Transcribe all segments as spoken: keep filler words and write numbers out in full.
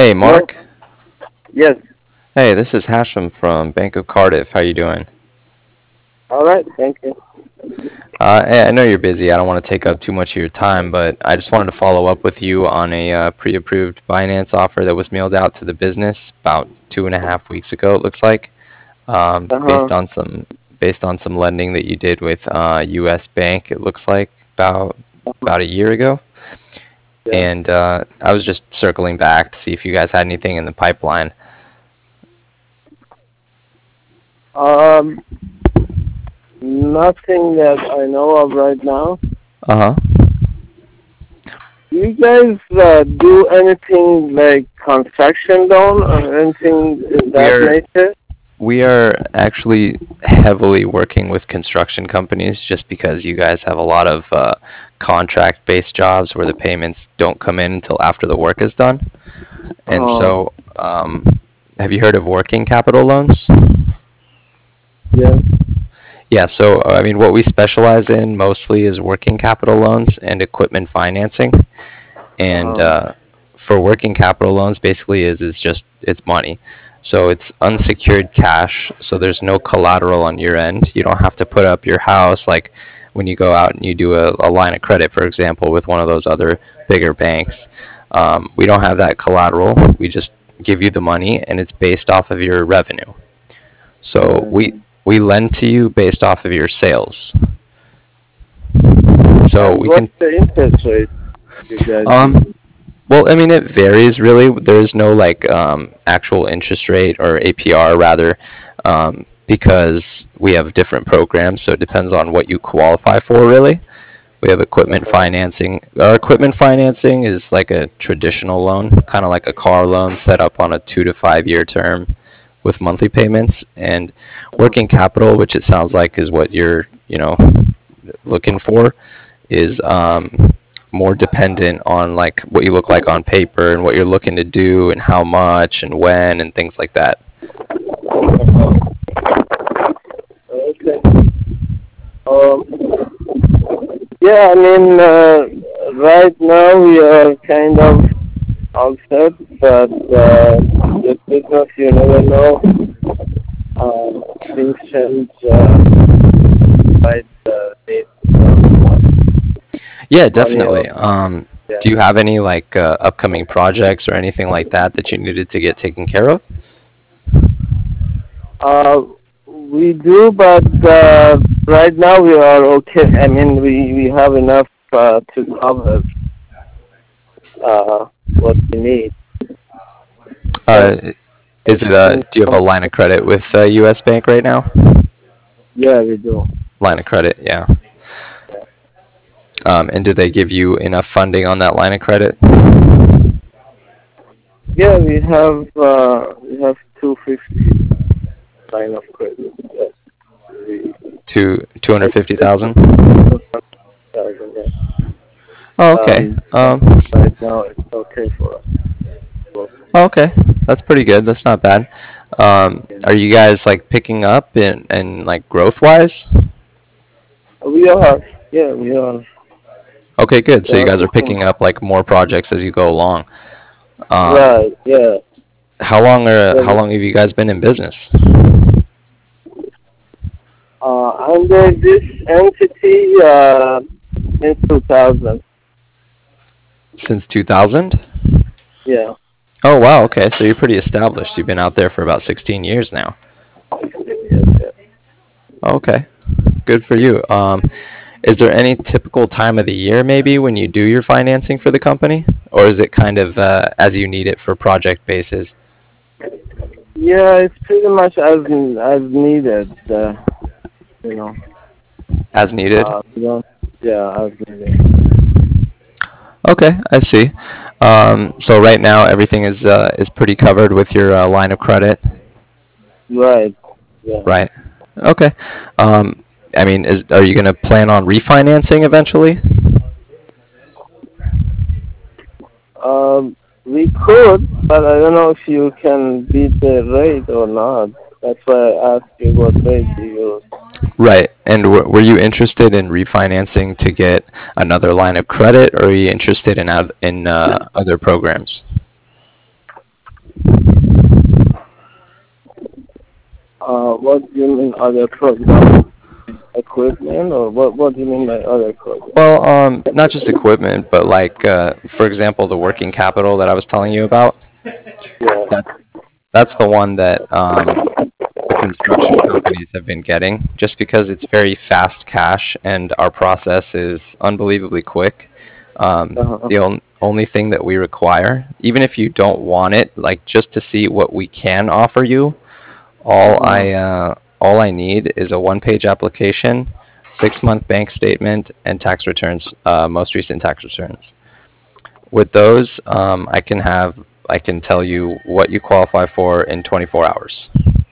Hey, Hello? Mark. Yes. Hey, this is Hashem from Bank of Cardiff. How you doing? All right. Thank you. Uh, hey, I know you're busy. I don't want to take up too much of your time, but I just wanted to follow up with you on a uh, pre-approved finance offer that was mailed out to the business about two and a half weeks ago, it looks like, um, Uh-huh. based on some based on some lending that you did with uh, U S Bank. It looks like about about a year ago, Yeah. and uh, I was just circling back to see if you guys had anything in the pipeline. Um, Nothing that I know of right now. Uh-huh. Do you guys uh, do anything like construction loan or anything in We that are nature? We are actually heavily working with construction companies just because you guys have a lot of uh, contract-based jobs where the payments don't come in until after the work is done. And Uh-huh. so, um, have you heard of working capital loans? Yes. Yeah, so uh, I mean, what we specialize in mostly is working capital loans and equipment financing. And Uh-huh. uh, for working capital loans, basically is is just it's money. So it's unsecured cash. So there's no collateral on your end. You don't have to put up your house like when you go out and you do a, a line of credit, for example, with one of those other bigger banks. Um, we don't have that collateral. We just give you the money, and it's based off of your revenue. So Right. we we lend to you based off of your sales. So And we what's can. the interest rate you guys Um, use? Well, I mean, it varies really. There's no like um, actual interest rate or A P R rather, um, because we have different programs. So it depends on what you qualify for really. We have equipment Uh-huh. financing. Our equipment financing is like a traditional loan, kind of like a car loan set up on a two to five year term with monthly payments. And working capital, which it sounds like is what you're, you know, looking for, is um, more dependent on like what you look like on paper and what you're looking to do and how much and when and things like that. Uh-huh. Okay. Um, yeah, I mean, uh, right now we are kind of upset, but uh, the business, you never know. Um, things change uh, by the need some Yeah, money or definitely. Um, yeah. do you have any like uh, upcoming projects or anything like that that you needed to get taken care of? Uh, we do, but uh, right now we are okay. I mean, we, we have enough uh, to cover uh, what we need. But Uh, if is it a, things do you have a come, line of credit with uh, U S Bank right now? yeah, we do. Line of credit, yeah. Yeah, Um, and do they give you enough funding on that line of credit? yeah, we have uh, we have two fifty line of credit. Yes, we, Two two hundred it's, fifty it's thousand. two thousand, yeah. Oh, okay. Um, Um, right now it's okay for us. Well, Oh, okay, that's pretty good. That's not bad. Um, yeah. are you guys like picking up in, in like growth wise? We are, yeah, we are. Okay, good. We So you are guys are looking. picking up like more projects as you go along. Um, Right, yeah. how long are how So, long have you guys been in business? uh, under this entity, uh, in two thousand, Since two thousand? yeah. Oh wow. Okay, so you're pretty established. You've been out there for about sixteen years now. Yes, yes. Okay, good for you. Um, is there any typical time of the year maybe when you do your financing for the company, or is it kind of uh, as you need it for project basis? Yeah, it's pretty much as as needed, uh, you know. As needed. Uh, we don't, yeah, as needed. Okay, I see. Um, so right now everything is uh, is pretty covered with your uh, line of credit, Right, yeah. right? Okay. Um, I mean, is are you going to plan on refinancing eventually? Um, we could, but I don't know if you can beat the rate or not. That's why I asked you what rate do you use. Right. And w- were you interested in refinancing to get another line of credit, or are you interested in oth- in uh, other programs? Uh, what do you mean other programs? Equipment, or what? What do you mean by other programs? Well, um, not just equipment, but like, uh, for example, the working capital that I was telling you about. Yeah. That's that's the one that um, the construction companies have been getting, just because it's very fast cash and our process is unbelievably quick. Um, Uh-huh. the on, only thing that we require, even if you don't want it, like just to see what we can offer you, all Uh-huh. I uh, all I need is a one-page application, six-month bank statement, and tax returns, uh, most recent tax returns. With those, um, I can have I can tell you what you qualify for in twenty-four hours.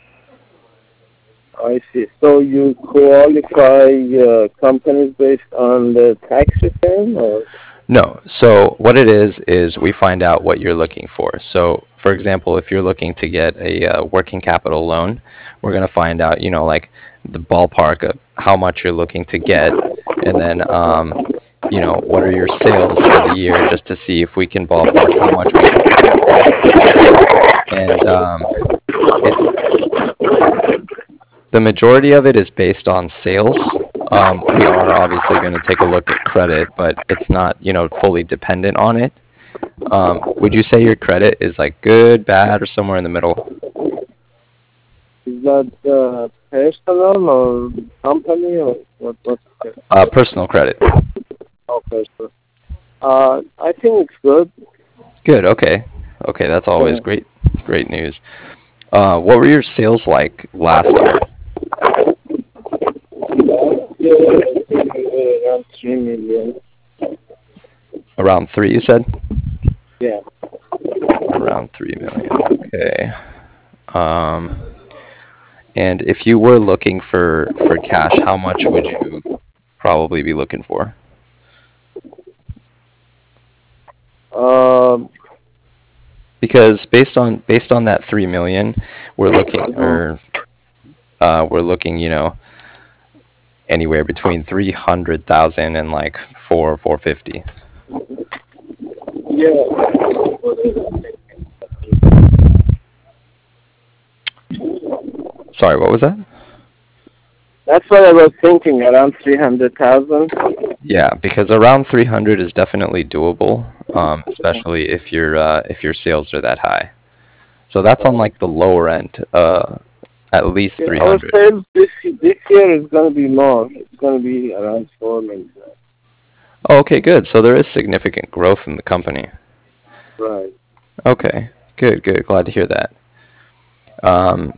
I see. So you qualify uh, companies based on the tax return, or? No. So what it is is we find out what you're looking for. So, for example, if you're looking to get a uh, working capital loan, we're going to find out, you know, like the ballpark of how much you're looking to get, and then, um, you know, what are your sales for the year, just to see if we can ballpark how much we can give you. And um, it's the majority of it is based on sales. Um, we are obviously going to take a look at credit, but it's not, you know, fully dependent on it. Um, would you say your credit is like good, bad, or somewhere in the middle? Is that uh, personal or company, or what? What's it? Uh, personal credit. Oh, personal. Uh, I think it's good. Good. Okay. Okay, that's always Uh, great. Great news. Uh, what were your sales like last year? yeah, I think uh, around three million. Around three, you said? Yeah. Around three million. Okay. Um, and if you were looking for for cash, how much would you probably be looking for? Um. Because based on based on that three million, we're looking uh or uh, we're looking, you know, anywhere between three hundred thousand and like four four fifty. Yeah. Sorry, what was that? That's what I was thinking. Around three hundred thousand. Yeah, because around three hundred is definitely doable, um, especially if your uh, if your sales are that high. So that's on like the lower end, uh, at least Yeah, our three hundred. sales this this year is going to be more. It's going to be around four million. Oh, okay, good. So there is significant growth in the company. Right. Okay, good, good. Glad to hear that. Um,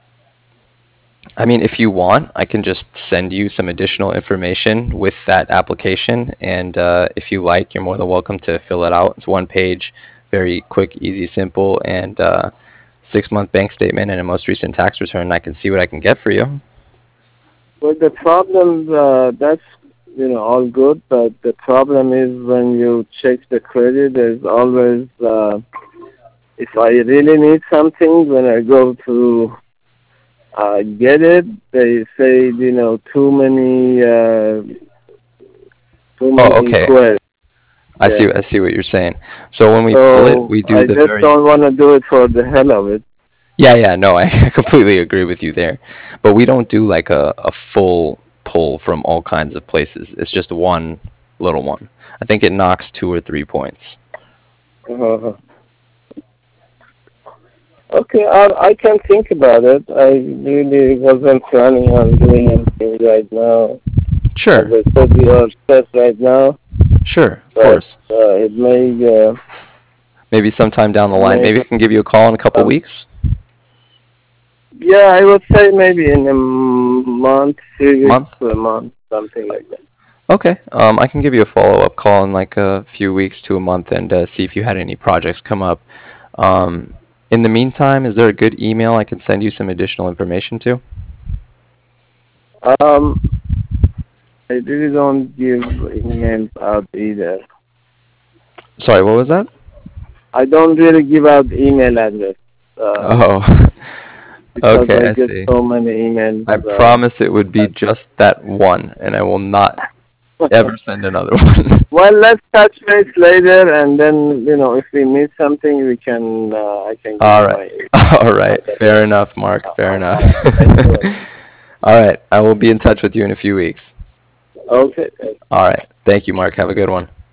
I mean, if you want, I can just send you some additional information with that application, and uh, if you like, you're more than welcome to fill it out. It's one page, very quick, easy, simple, and uh, six-month bank statement and a most recent tax return. I can see what I can get for you. But the problem, uh, that's, you know, all good, but the problem is when you check the credit, there's always, uh, if I really need something, when I go to uh, get it, they say, you know, too many, uh, too Oh, many okay. inquiries. I Yeah. see. I see what you're saying. So when we pull it, So we do I the just very don't want to do it for the hell of it. Yeah, yeah, no, I completely agree with you there. But we don't do like a, a full pull from all kinds of places. It's just one little one. I think it knocks two or three points. Uh-huh. Okay, I, I can think about it. I really wasn't planning on doing anything right now. As Sure, I said, we are set right now, sure, of but course. uh, it may, uh, Maybe sometime down the line. may Maybe I can give you a call in a couple um, weeks. yeah, I would say maybe in a month, three weeks Month? to a month, something like that. Okay. Um, I can give you a follow-up call in like a few weeks to a month and uh, see if you had any projects come up. Um, in the meantime, is there a good email I can send you some additional information to? Um, I really don't give emails out either. Sorry, what was that? I don't really give out email address uh, Oh, because okay, I I get see. so many emails. I Uh, promise it would be that, just that one, and I will not. ever send another one. Well, let's touch base later, and then you know if we miss something, we can. Uh, I can give All you right. my. All right. Fair enough, Mark. Fair enough. Thank you. All right. I will be in touch with you in a few weeks. Okay. All right. Thank you, Mark. Have a good one.